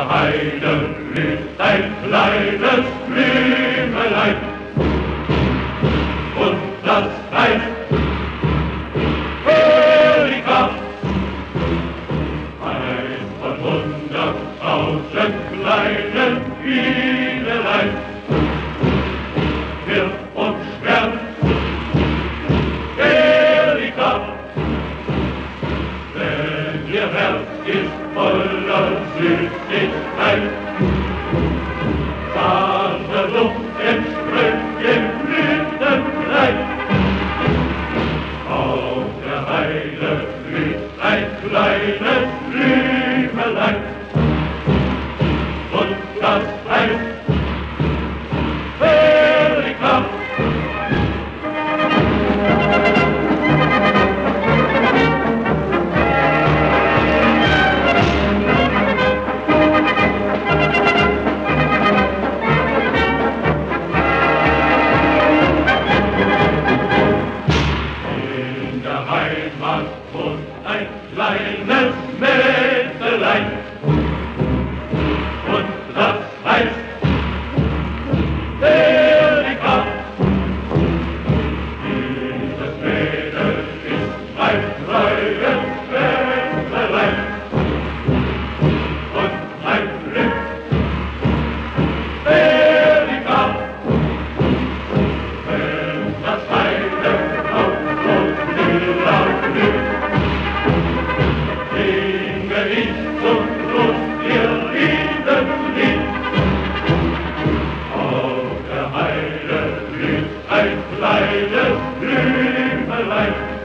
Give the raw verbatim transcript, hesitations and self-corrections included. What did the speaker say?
Heide blüht ein kleines Blümelein. Und das heißt Erika. Ein von hunderttausend kleinen Bienelein wird uns schwärmt Erika. Denn ihr Herz ist voller Süßigkeit. Zarte Luft entspringt im Blütenkleid. Auf der Heide blüht ein kleines Blümelein. Und das heißt Erika. Heimat wohnt ein kleines Mädelein. Und das heißt Erika. Dieses Mädel ist ein treues Schätzelein und ein Glück. Erika. Wenn das Heide auf so stiller blüht, singe ich zum Schluss ihr Liebeslied. Auf der Heide blüht ein kleines Blümelein.